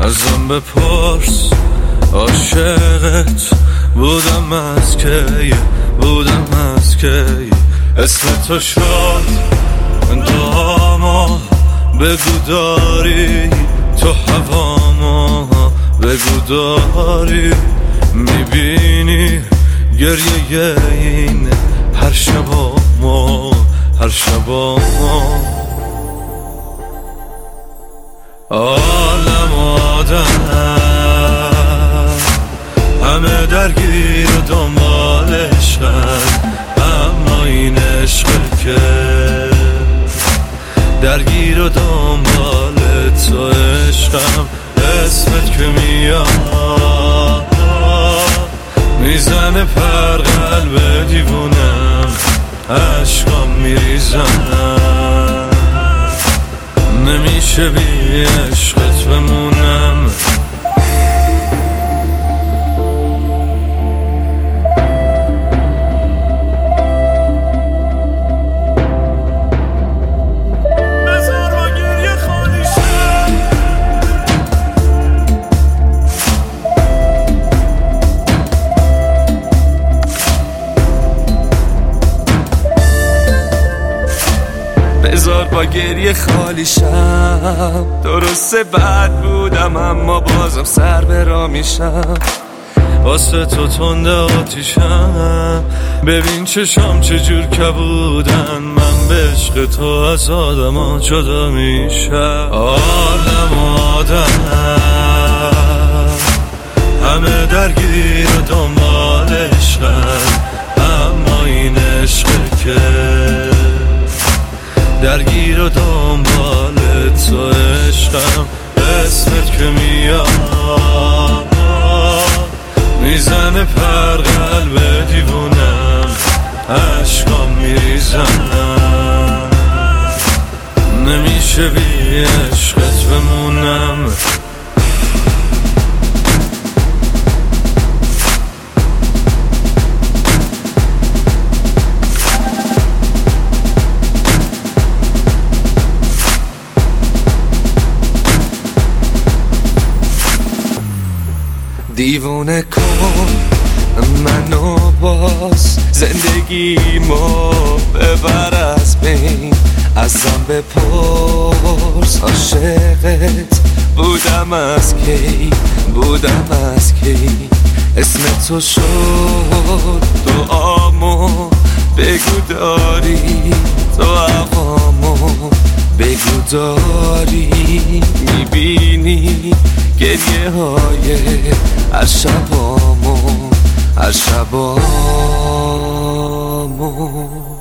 ازم بپرس عاشقت بودم از کی، بودم از کی. اسم تو شد داما، بگو داری تو هواما، بگو داری میبینی گریه این هر شبا هر شبا. عالم آدم همه درگیر و دنبال عشقن، اما این عشق که درگیر و دنبال تو عشقم. اسمت که میاد میزنه پر قلب دیوونم، عشقام میریزن نمیشه بی عشقت بمونم. بذار با گریه خالی شم، درسته بد بودم اما بازم سر برا میشم. واسه تو تنده آتیشم، ببین چشام چجور کبودن، من به عشق تو از آدم ها جدا میشم. عالم آدم همه درگیر و دنبال عشقن، اما این عشق که درگیر و دنبال تو عشقم. اسمت که میاد میزنه پر قلب دیوونم، عشقام میریزن نمیشه بی عشقت بمونم. دیوونه کن منو باز، زندگیمو ببر از بین، ازم بپرس عاشقت بودم از کی، بودم از کی. اسم تو شد دعامو، بگو داری تو هوامو، بگو داری میبینی گریه های هر شبامو، هر شبامو.